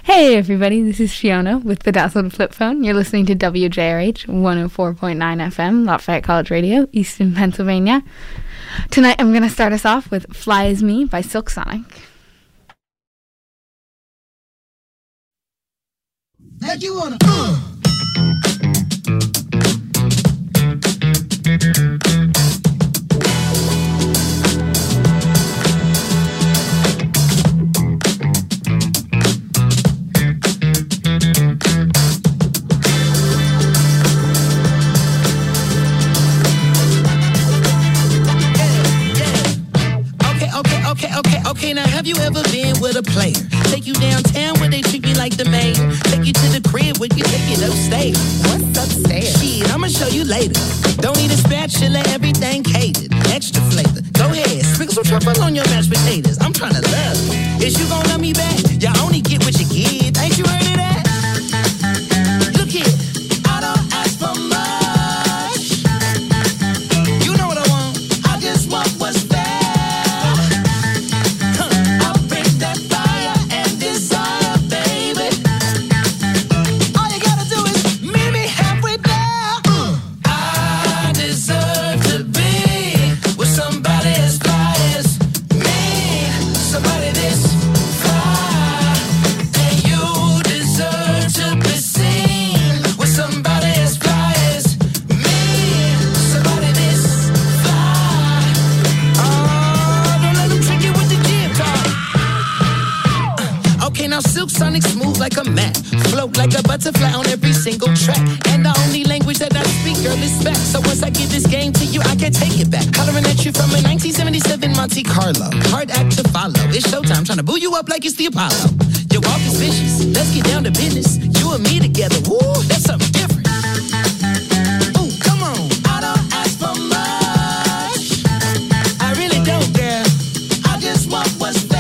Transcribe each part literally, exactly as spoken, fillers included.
Hey everybody, this is Fiona with the Dazzled Flip Phone. You're listening to W J R H one oh four point nine F M, Lafayette College Radio, Easton, Pennsylvania. Tonight I'm going to start us off with Fly As Me by Silk Sonic. That you wanna uh. Okay, now have you ever been with a player? Take you downtown where they treat me like the mayor. Take you to the crib where you take it upstairs. What's upstairs? Shit, I'ma show you later. Don't need a spatula, everything catered. Extra flavor. Go ahead, sprinkle some truffle on your mashed potatoes. I'm tryna love you. Is you gon' love me back? You only get what you give. Ain't you heard of that? Look here, I don't ask for much. You know what I want. I just want what's fair. Sonic smooth like a mat, float like a butterfly on every single track. And the only language that I speak, girl, is back. So once I give this game to you, I can't take it back. Hollering at you from a nineteen seventy-seven Monte Carlo. Hard act to follow. It's showtime, trying to boo you up like it's the Apollo. Your walk is vicious. Let's get down to business. You and me together, woo, that's something different. Ooh, come on. I don't ask for much. I really don't, girl. I just want what's fair.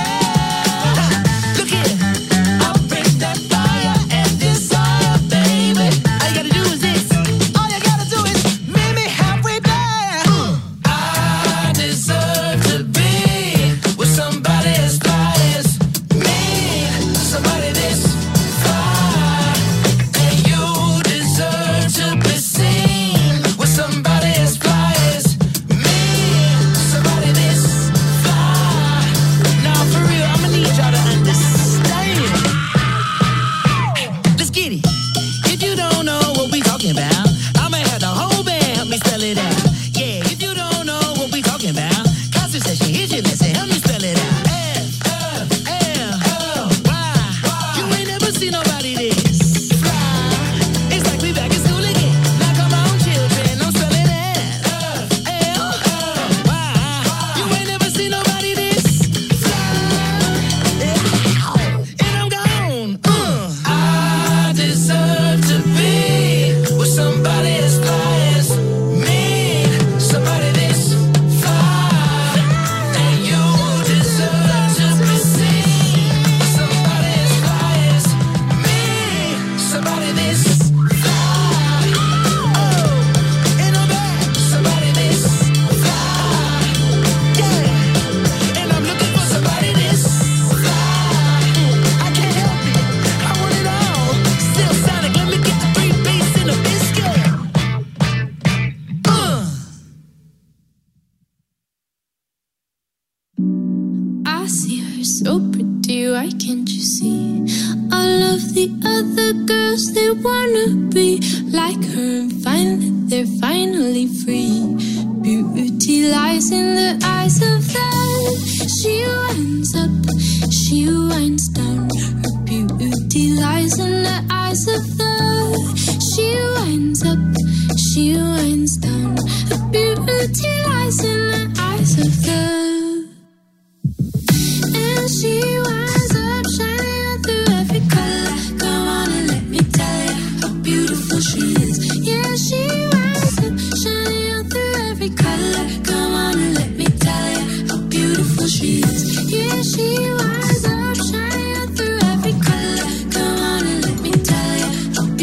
She winds up shining through every color. Come on and let me tell you how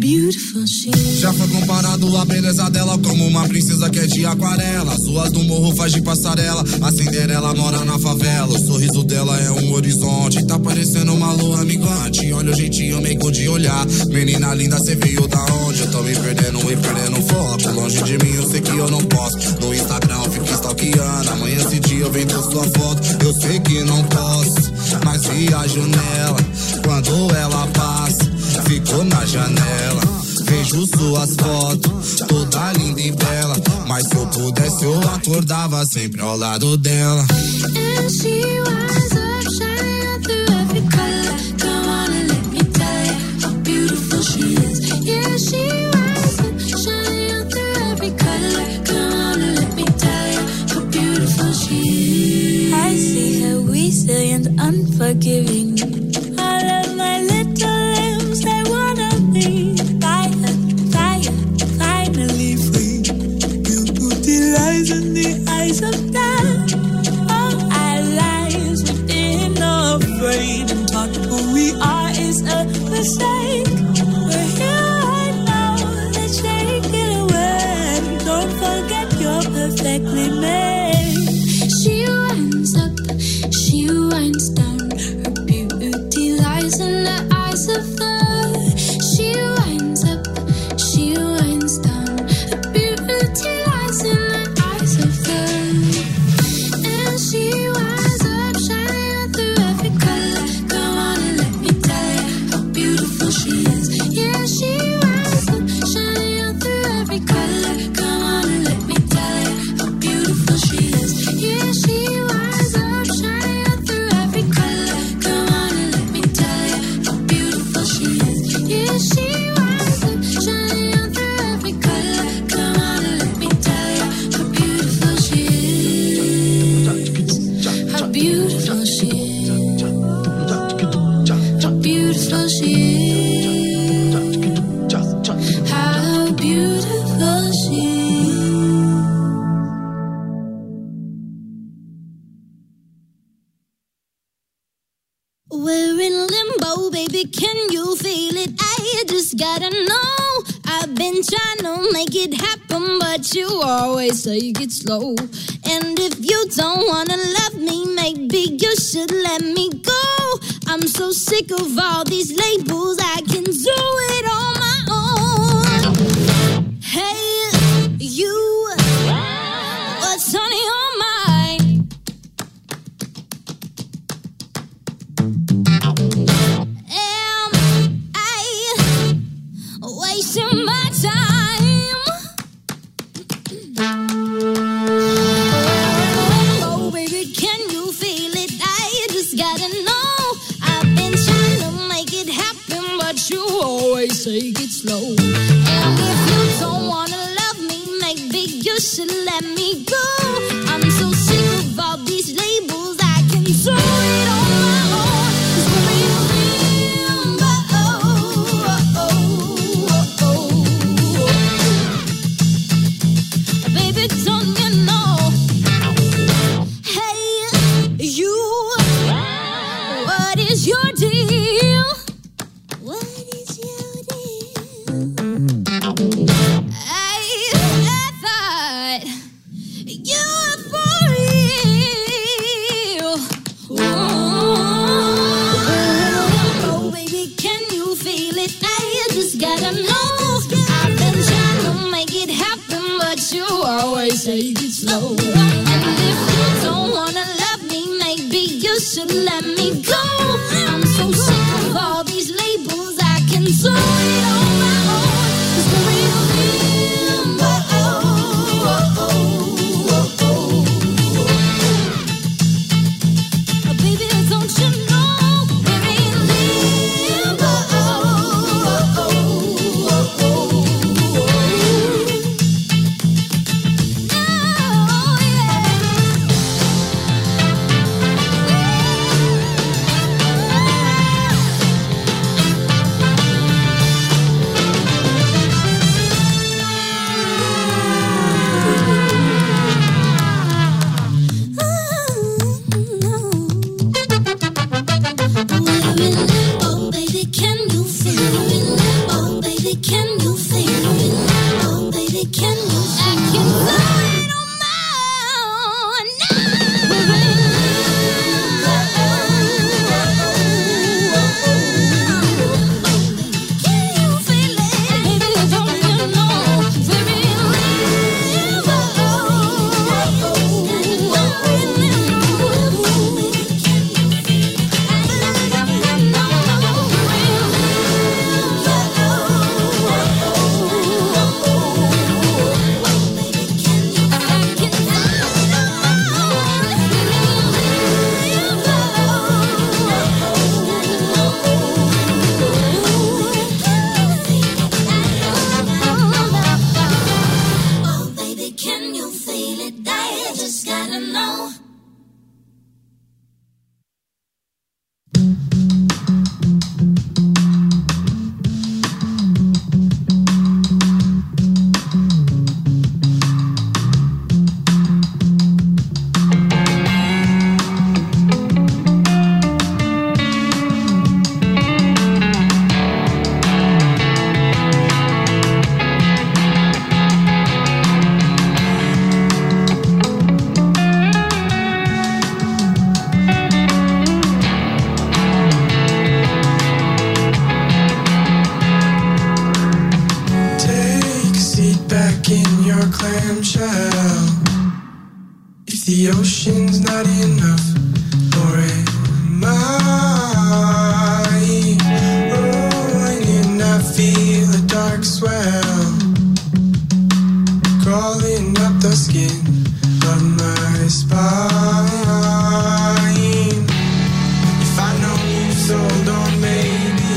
beautiful she is. Já foi comparado a beleza dela como uma princesa que é de aquarela. As ruas do morro faz de passarela, a Cinderela mora na favela. O sorriso dela é um horizonte, tá parecendo uma lua minguante. Olha o jeitinho meigo de olhar, menina linda, cê veio da onde? Eu tô me perdendo e perdendo foco. Longe de mim eu sei que eu não posso. No Instagram eu fico stalkeando, amanhã esse dia eu vendo sua foto. Eu sei que não posso, mas viajo nela. Quando ela passa, fico na janela. Vejo suas fotos, toda linda e bela. Mas se eu pudesse eu acordava sempre ao lado dela. And she winds up shining through every color. Come on and let me tell you how beautiful she is. Yeah, she winds up shining through every color. Come on and let me tell you how beautiful she is. I see her weasel and unforgiving. All of my little limbs, they wanna be fire, fire, finally free. Beauty lies in the eyes of God. All our lives we've been afraid and taught who we are is a mistake. We're here right now, let's shake it away. Don't forget you're perfectly made. She winds up, she winds down. Her beauty lies in the eyes of the. She winds up, she winds down. Her beauty lies in the eyes of the. And she winds up shining through every color. Come on and let me tell you how beautiful she is. Yeah, she winds up shining through every color. Come on and let me tell you how beautiful she is. Yeah, she winds up shining through every color. Come on and let me tell you how beautiful she is. Yeah, she winds up shining through every color. Come on and let me tell you how beautiful she is. How beautiful she is. How beautiful she is. How beautiful she is. We're in limbo, baby, can you feel it? I just gotta know. I've been trying to make it happen, but you always take it slow. And if you don't wanna love me, maybe you should let me go. I'm so sick of all these labels, I can do it on my own. Hey, you, what's on your mind? Am I wasting my time? Oh, baby, can you feel it? I just gotta know. I've been trying to make it happen, but you always take it slow. And if you don't wanna love me, maybe you should let me go. I'm so sick of all these labels, I can do it on my own. 'Cause we're in limbo. Baby, don't you know? Hey, you, what is your deal? What is your deal? I, I thought you were for real. Oh, baby, can you feel it? I just gotta know. I've been trying to make it happen, but you always take it slow. And if you don't wanna love me, maybe you should let me go. I'm so sick of all these labels, I can do it on my own. 'Cause we're in limbo. Baby, don't you know we're in limbo? Oh, yeah. can you feel it? Oh, baby, can you feel it? I can feel it on my now. We're in the ocean's not enough, or am I? Rolling in, I feel a dark swell crawling up the skin of my spine. If I know you sold on maybe,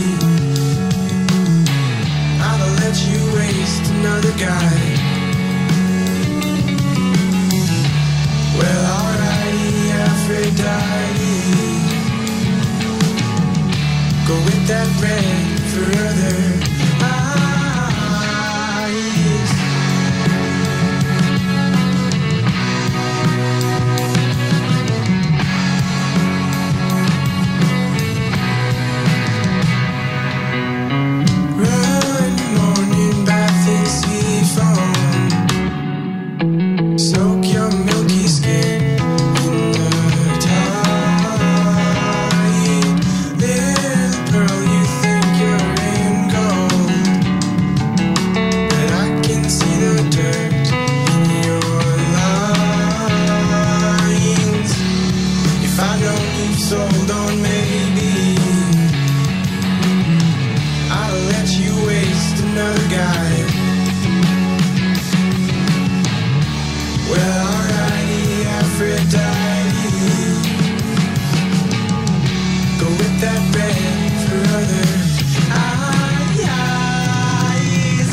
I'll let you waste another guy. Well, alrighty, Aphrodite, go with that red further eyes. Run, morning bath in sea foam. Soak your milky skin in the tide. Little pearl, you think you're in gold, but I can see the dirt in your lines. If I know you've sold on maybe, I'll let you waste another guy. Well, alrighty, Aphrodite, go with that red for other eyes.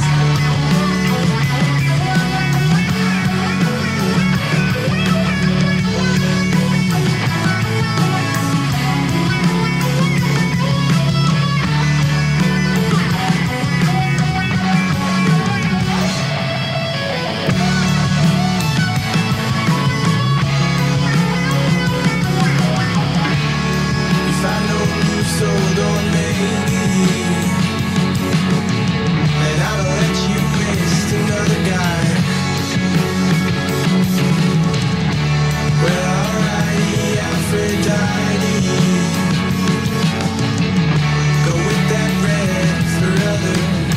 If I know you've sold on maybe, then I'll let you waste another guy. Well, alrighty, Aphrodite, go with that red for other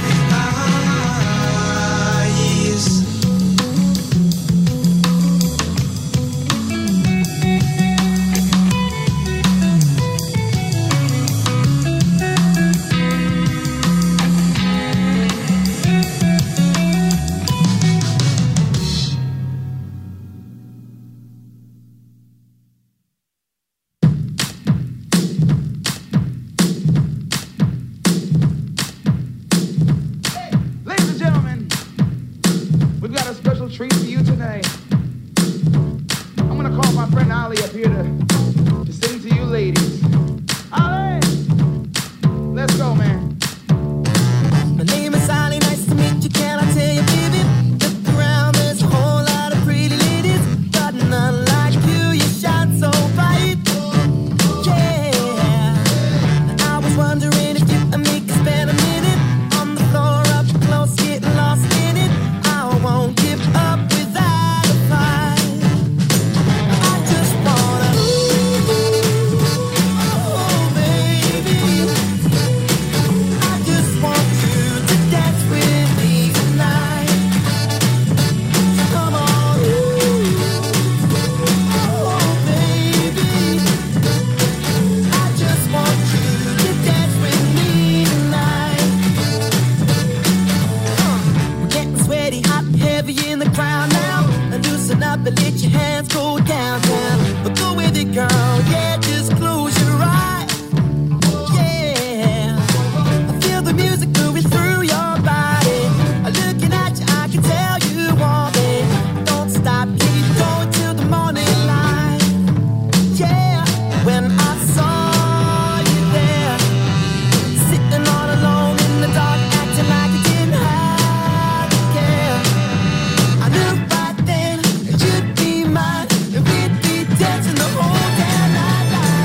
eyes. Ladies and gentlemen, we've got a special treat for you tonight. I'm gonna call my friend Ali up here to, to sing to you ladies. Ali! Let's go, man. My name is Ali, nice to meet you, can I tell you, baby? Look around, there's a whole lot of pretty ladies, but none like you, you shine so bright. Yeah, I was wondering if you and me could spend a minute on the floor heavy in the crowd now. Loosen up and let your hands go down, down. But go with it, girl. Yeah, just close your eyes. Yeah, I feel the music moving through your body. Looking at you, I can tell you want it. Don't stop, keep going till the morning light. Yeah, when I saw you there, sitting all alone in the dark, acting like you didn't have to care. I knew right then you'd be mine, and we'd be dancing the whole damn night.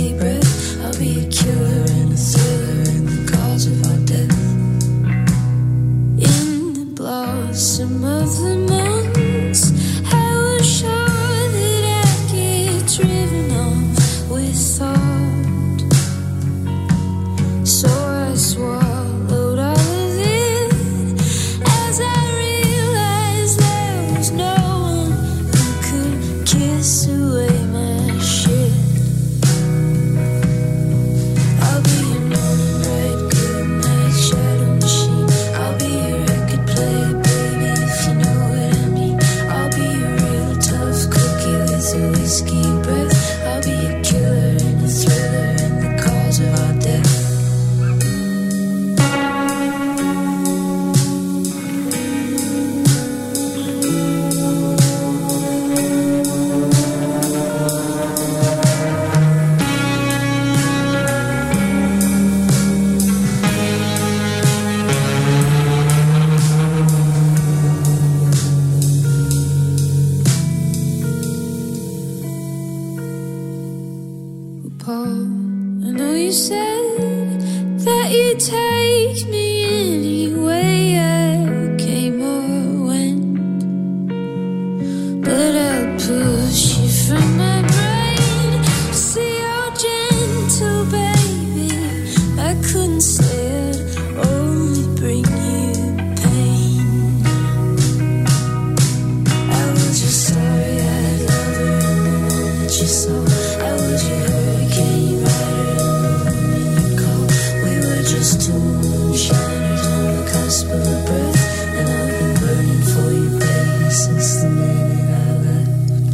whiskey breath. I'll be a killer and a thriller and the cause of our death. In the blossom of the months, I was sure that I'd get driven off with thought. So I swallowed all of it as I realized there was no one who could kiss away my shit. I'll be your morning red, good night shadow machine. I'll be your record player, baby, if you know what I mean. I'll be a real tough cookie with a whiskey breath. I'll be a killer and a thriller and the cause of our death. Paul, I know you said that you'd take me any way I came or went, but I'll push you from my brain. See how gentle, baby, I couldn't say I'd only bring you pain. I was just sorry I'd love her in the moment you saw. I was your hurricane rider in the moment you called. We were just two moonshiners on the cusp of a breath, and I've been burning for you, baby, since the minute I left.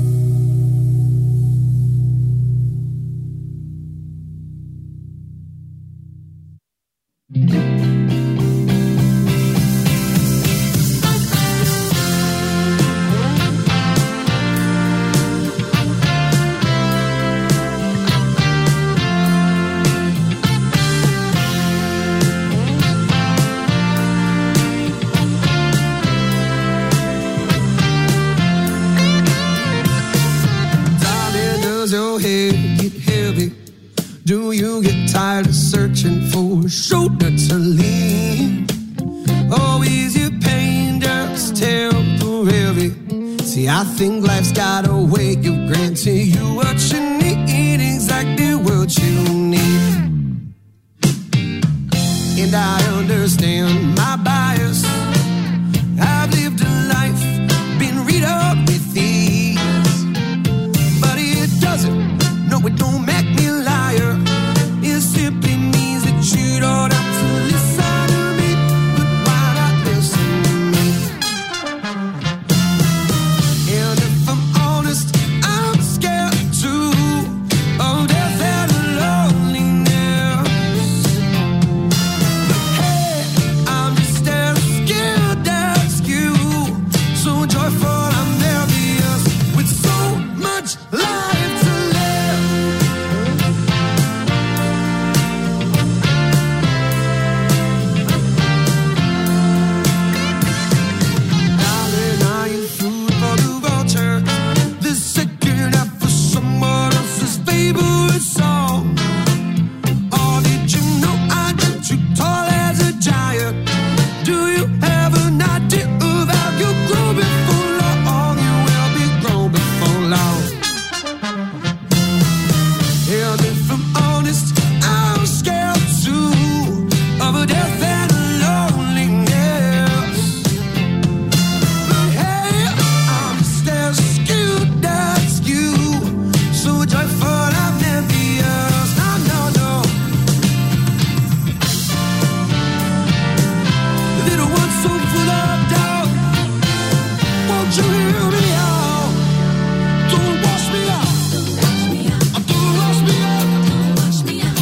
Darling, does your head get heavy? Do you get tired of searching for a shoulder to lean? Or is your pain just temporary? See, I think life's got a way of granting you what you need, exactly what you need. And I understand my bias. I've lived a life, been read up with ease, but it doesn't, no, it don't make me a liar. It simply means that you don't have to listen to me, but why not listen to me? And if I'm honest, I'm scared too of death and loneliness. But hey, I'm just as scared as you, so joyful I'm nervous, with so much life to live. Darling, are you food for the vulture? The second half for someone else's favorite song. Or did you know I jumped you tall as a giant? Do you have an idea of how you grow before long? You will be grown before long. And if I'm honest, I'm scared too of a death and loneliness. But hey, I'm just as scared as you, so joyful I'm envious. No, no, no. Little one so full of doubt, won't you hear me out? Don't wash me out. Don't wash me out.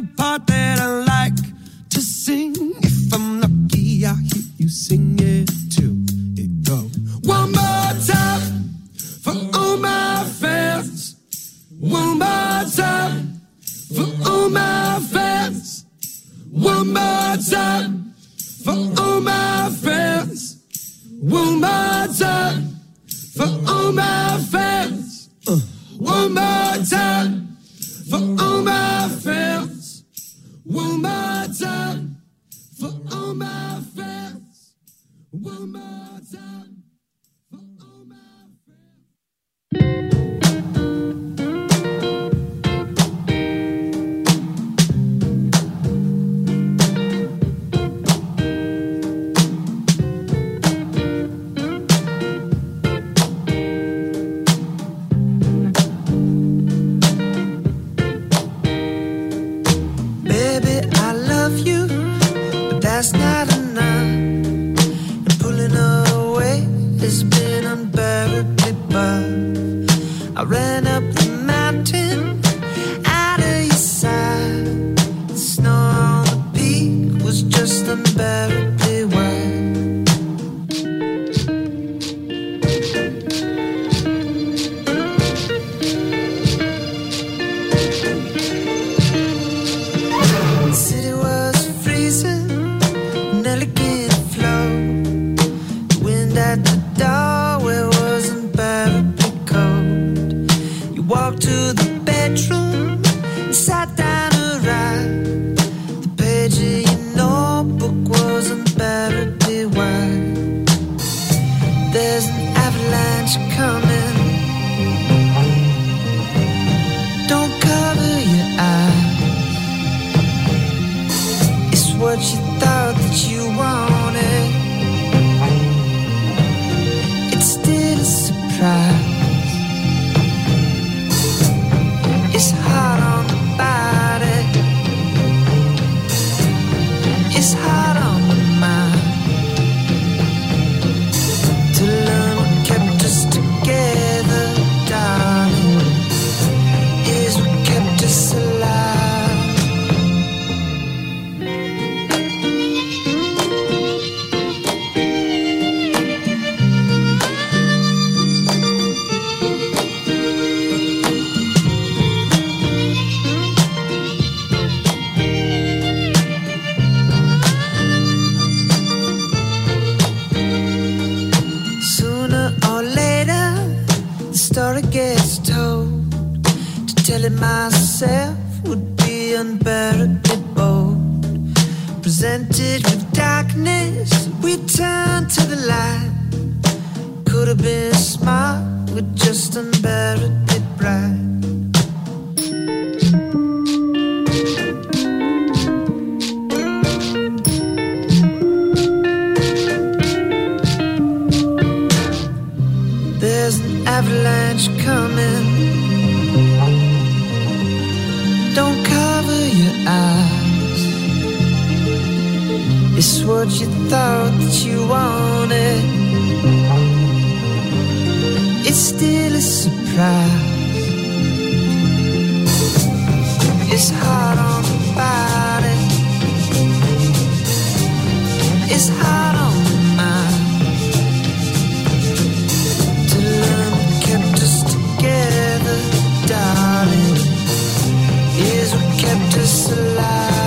little part that I like to sing. If I'm lucky, I'll hear you sing it too. It goes one more time for all my fans. One more time for all my fans. One more time for all my fans. One more time for all my fans. Uh, one more time for all my fans. One more time for all my fans. One more time for all my fans. That's not enough, and pulling away has been unbearably rough. I ran up the mountain out of your side. The snow on the peak was just unbearably wide. The city was freezing, elegant flow. The wind at the doorway was unbearably cold. You walked to the bedroom and sat down to write. The page of your notebook was unbearably wide. There's an avalanche coming. Don't cover your eyes. It's what you thought that you wanted. It's still a surprise. It's hard on the body. It's hard on the mind. To learn what kept us together, darling, is what kept us alive. Story gets told. To tell it myself would be unbearably bold. Presented with darkness, we turn to the light. Could have been smart, we're just unbearably bright. There's an avalanche coming. Don't cover your eyes. It's what you thought that you wanted. It's still a surprise. It's hard on the body. It's hard on the mind. Kept us together, darling, is what kept us alive.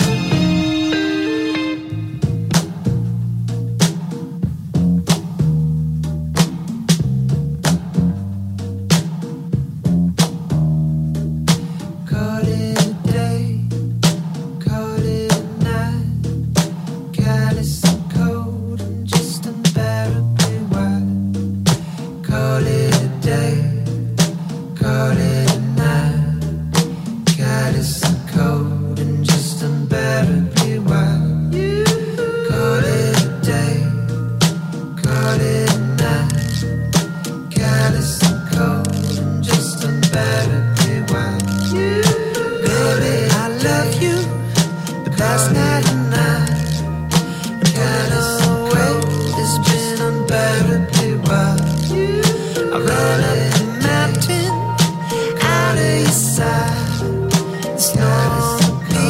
Caught it a day, caught it a night, callous and cold and just unbearably wide. Call it a day, call it a night, callous and cold and just unbearably wide. Call it a day, call it a night, callous and cold and just unbearably wide. Baby, I love you, but that's not enough. And callous and cold has been unbearably wide. I ran up the mountain out of your side. It's not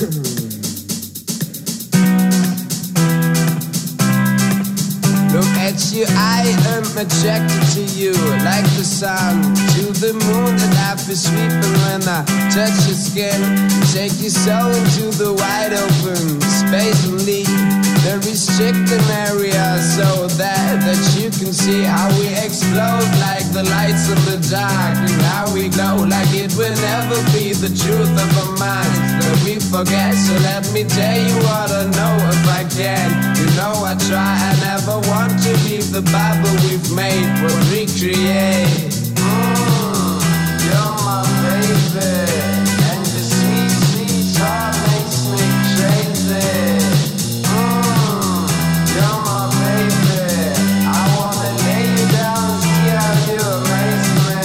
Look at you, I am attracted to you, like the sun to the moon, and I feel sweeping when I touch your skin. Take you so into the wide open space and leave the restricted area so that, that you can see how we explode like the lights in the dark, and how we glow like it will never be the truth of our minds that we forget. So let me tell you what I know if I can. You know I try, I never want to leave the Bible we've made, we'll recreate. Mm, you're my baby, and your sweet, sweet heart makes me crazy. Mm, you're my baby, I wanna lay you down and see how you amaze me.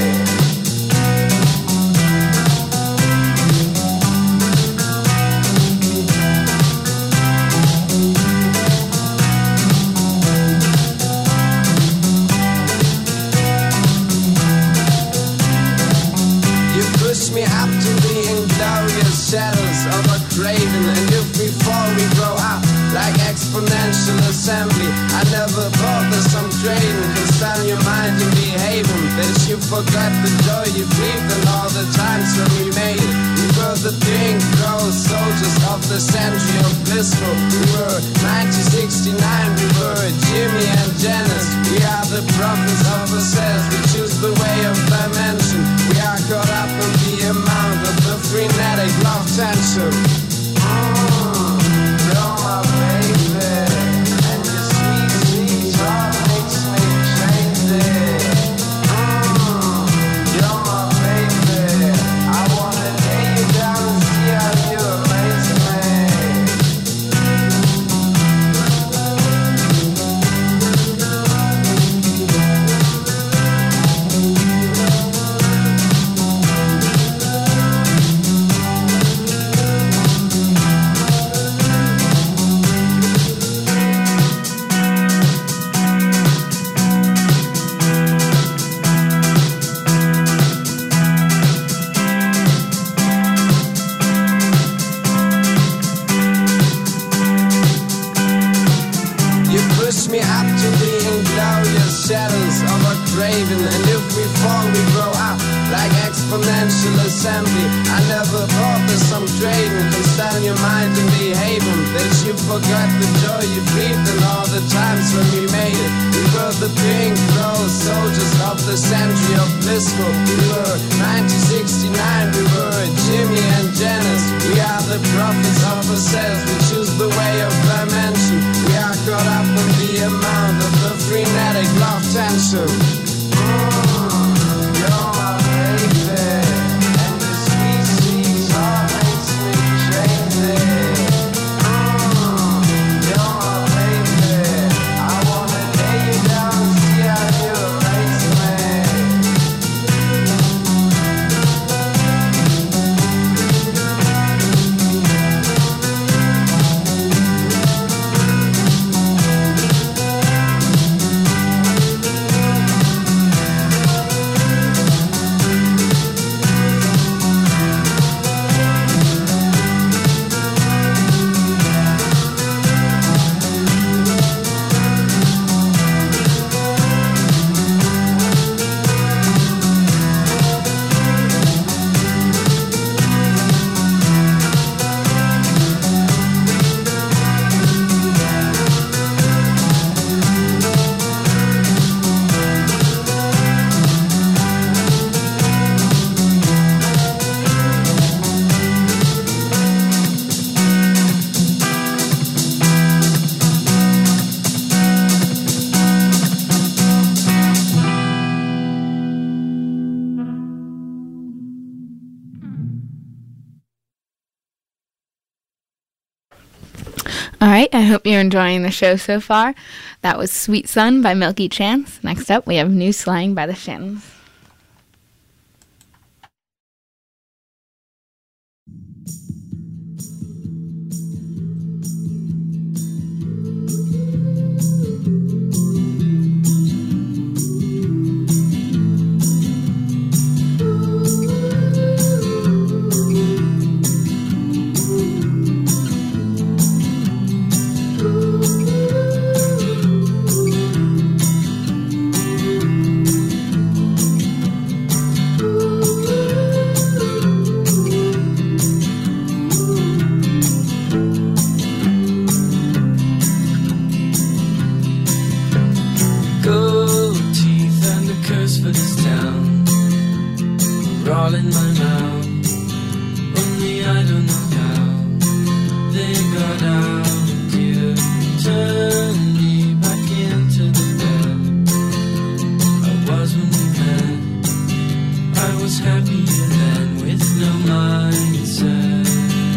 Me up to the inglorious shadows of a craven, and if we fall we grow up like exponential assembly. I never thought that some craving can stand your mind and behaving, that you forgot the joy you breathed and all the times when we made it. We were the pink rose soldiers of the century of blissful. We were nineteen sixty-nine, we were Jimmy and Janice. We are the prophets of ourselves, we choose the way of dimension. We are caught up in the amount of the frenetic love tension. Mm, you're my baby, and your sweet, sweet heart makes me crazy. Mm, you're my baby, I wanna lay you down and see how you amaze me. Me up to the inglorious shadows of a craven, and if we fall we grow up like exponential assembly. I never thought that some craving can stand your mind and behaving, that you forgot the joy you breathed and all the times when we made it. We were the pink rose soldiers of the century of blissful. We were nineteen sixty-nine, we were Jimmy and Janice. We are the prophets of ourselves, we choose the way of dimension. We are caught up in the amount of the frenetic love tension. Mm, you're my baby, and your sweet, sweet heart makes me crazy. Mm, you're my baby, I wanna lay you down and see how you amaze me. All right, I hope you're enjoying the show so far. That was Sweet Sun by Milky Chance. Next up, we have New Slang by the Shins. Ooh. Gold teeth and a curse for this town are all in my mouth. Only I don't know how they got out. You turned me back into the bed I was when we met. I was happier then with no mindset.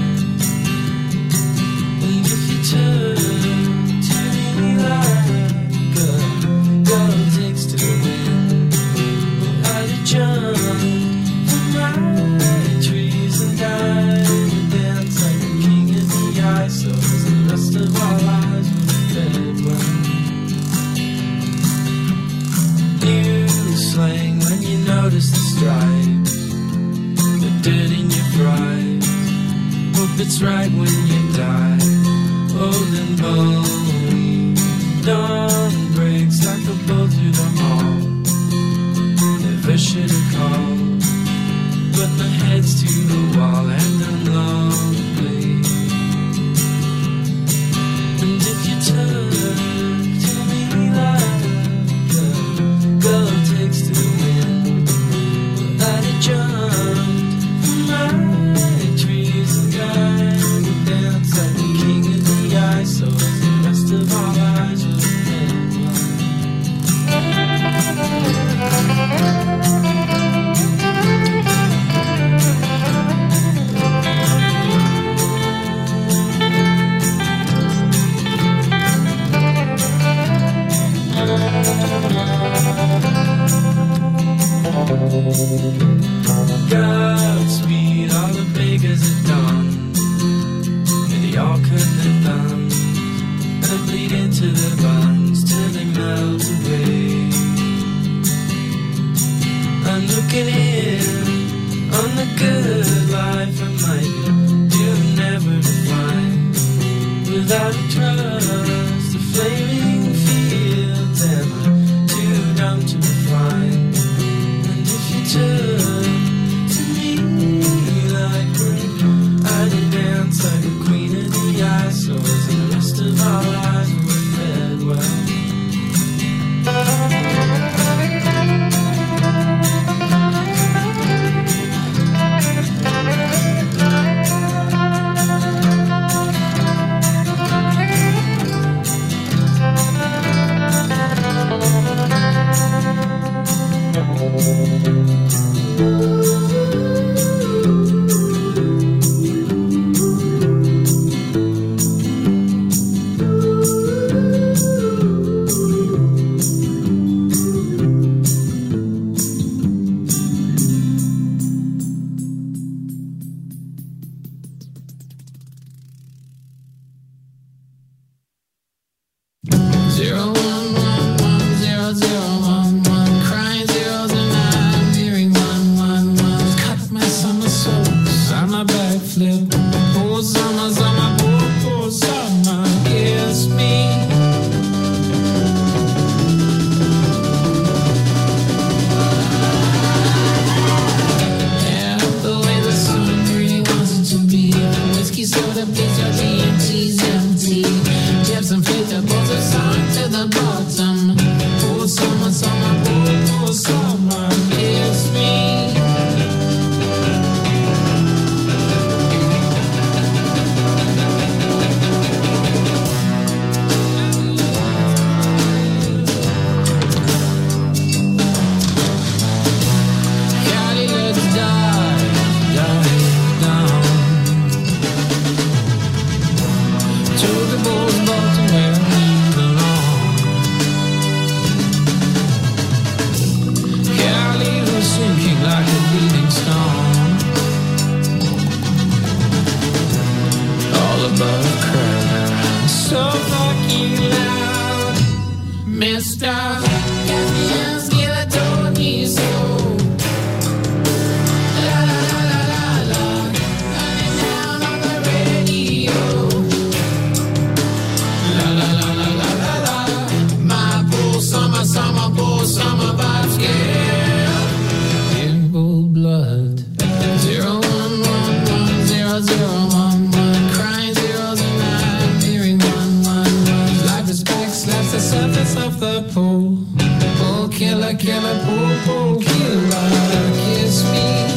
And if you turn to me like a girl takes to the wind, well, I'd have jumped from my trees and died and danced like a king in the ice. So as the rest of our lives were dead. Well, new slang when you notice the stripes, the dirt in your fries. Hope it's right when you die, old and bony. Dawn breaks like a bolt through the hall. Never should have called, but my head's to the wall and I'm lonely. And if you turn to me like a girl takes to the wind, well, I'd have jumped from my trees and died and danced like the king of the ice. So as the rest of our lives were dead. Godspeed, all the beggars at dawn. May they all cut their thumbs and bleed into their buns till they melt away. I'm looking in on the good life I might do never to find. Without a trust, the flaming fields and I'm too dumb to refine. And if you turn to me like rain, I'd dance like a queen of the ice. So as the rest of our lives were fed well. Zero one one one zero zero one one, crying zeros and I'm hearing one one one. Cut my somersaults on my backflip. Poor summer's on my poor, poor summer. Kiss me. Yeah, the way the sun really wants it to be. Whiskey soda, please, your G M T's empty. Chips and flitter, both are sunk to the bottom. Poor summer, summer, poor, poor summer. Kiss me. Cali, let's die, die, down. killer, killer, poo poo killer, kiss me.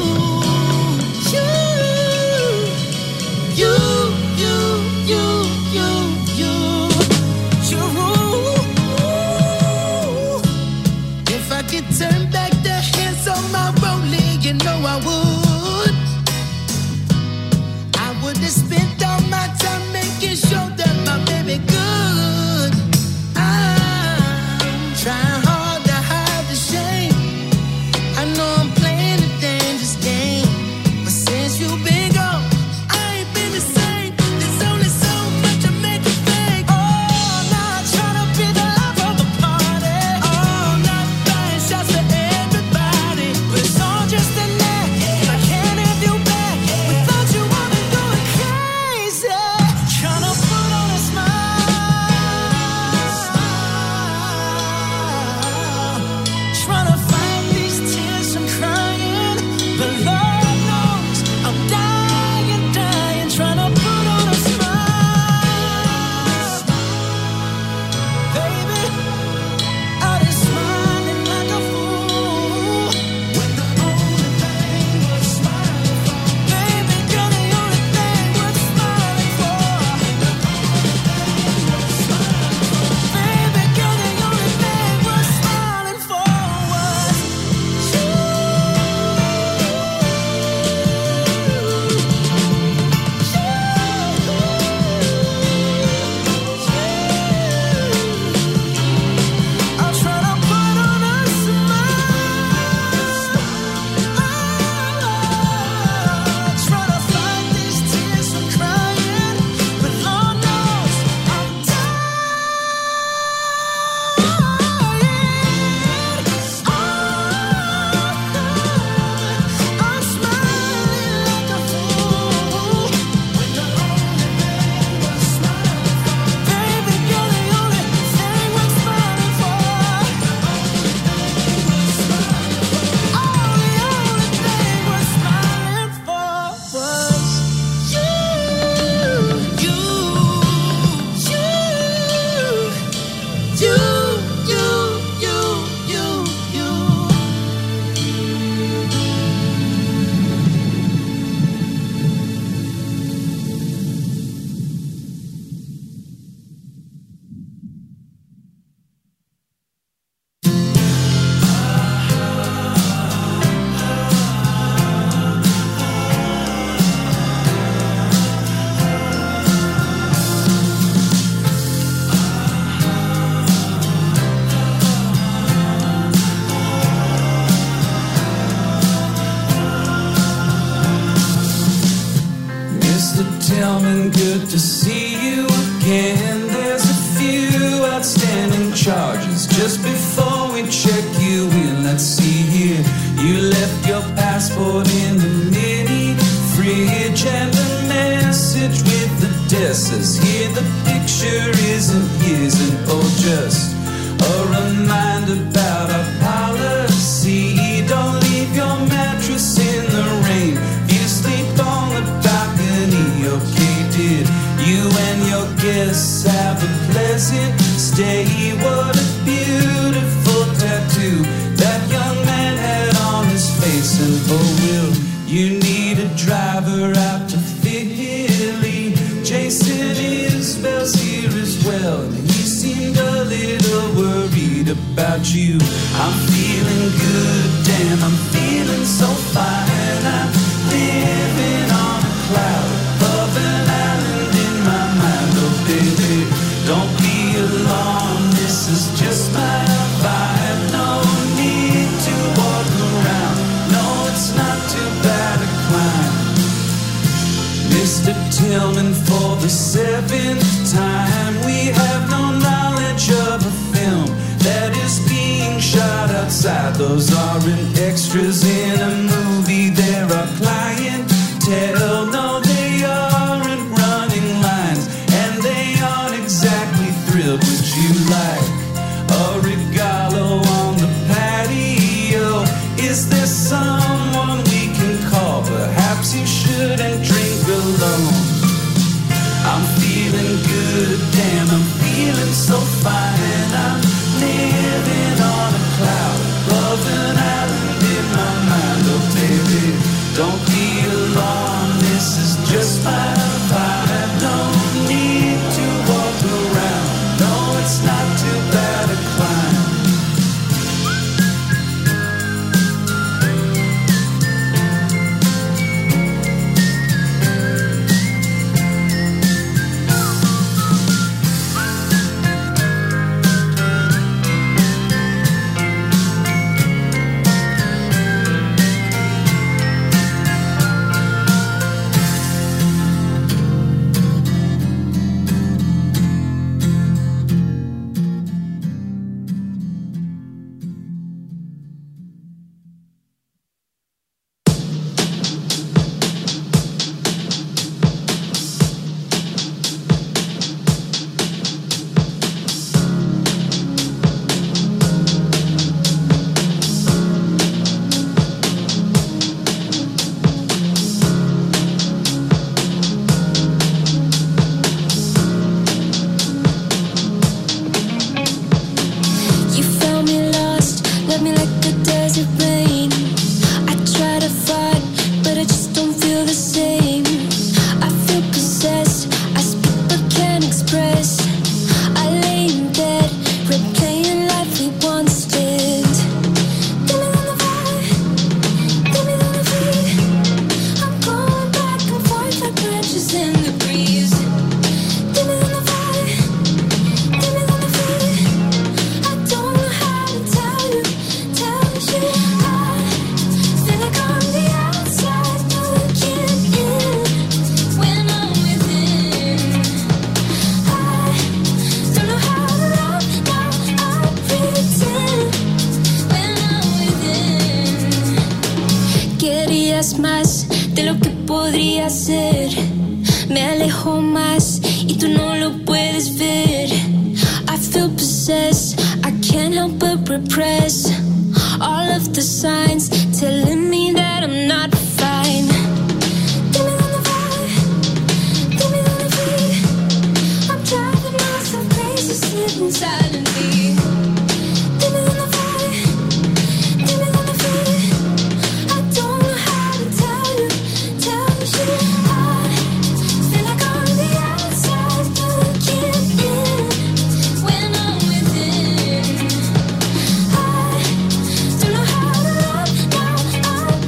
You, you, you, Tillman, good to see you again. There's a few outstanding charges. Just before we check you in, let's see here. You left your passport in the mini fridge and a message with the desk says here the picture isn't his, and oh, just a reminder about our policy. Don't leave your mattress in the rain. You sleep on the balcony, okay? Did you and your guests have a pleasant stay? What a beautiful tattoo that young man had on his face. And oh, will you need a driver out to Philly? Jason Isbell's here as well, and he seemed a little worried about you. I'm feeling good, damn, I'm feeling so fine. I'm living on a cloud above an island in my mind. Oh baby, don't be alarmed, this is just my vibe. No need to walk around, no, it's not too bad a climb. Mister Tillman, for the seventh time, we have no knowledge of a film that is being shot outside. Those aren't extras in a movie, they're our clientele. No, they aren't running lines, and they aren't exactly thrilled. Would you like a regalo on the patio? Is there someone we can call? Perhaps you shouldn't drink alone. I'm feeling good, damn, I'm feeling so fine. I'm living on a cloud above an island in my mind. Oh baby, don't be alarmed, this is just my vibe. No need to walk around, no, it's not too bad a climb. I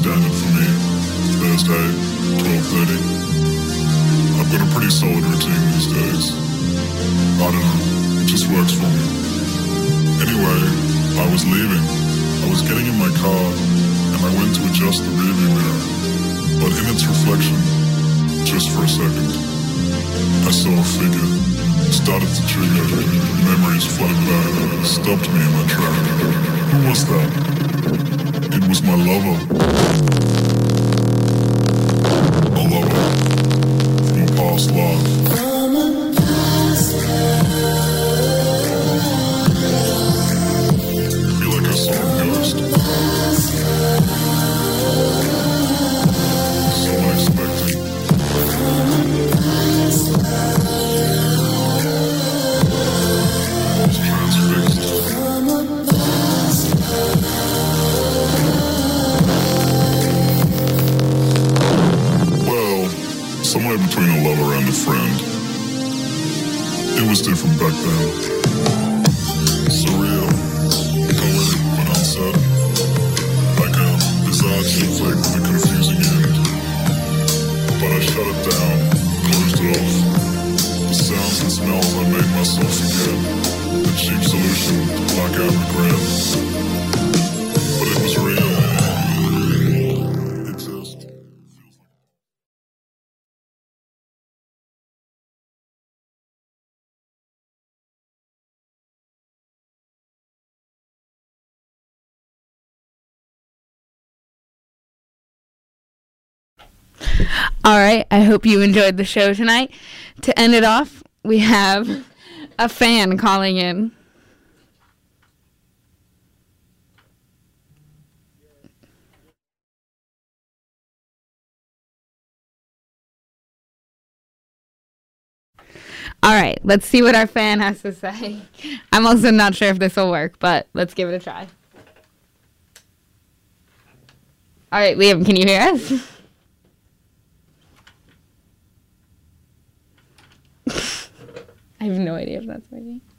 standard for me. Thursday, twelve thirty. I've got a pretty solid routine these days. I don't know, it just works for me. Anyway, I was leaving. I was getting in my car, and I went to adjust the rearview mirror. But in its reflection, just for a second, I saw a figure. Started to trigger. Memories flooded back. Stopped me in my track. Who was that? It was my lover. A lover from a past life. I feel like I saw a ghost. So unexpected. I was transfixed. Well, somewhere between a lover and a friend. It was different back then. Surreal, poetic but uncertain. Like a bizarre chick flick with a confusing end. But I shut it down, closed it off. The sounds and smells I made myself forget. The cheap solution to black out regret. But it was real. It just... All right, I hope you enjoyed the show tonight. To end it off, we have a fan calling in. All right, let's see what our fan has to say. I'm also not sure if this will work, but let's give it a try. All right, Liam, can you hear us? I have no idea if that's working.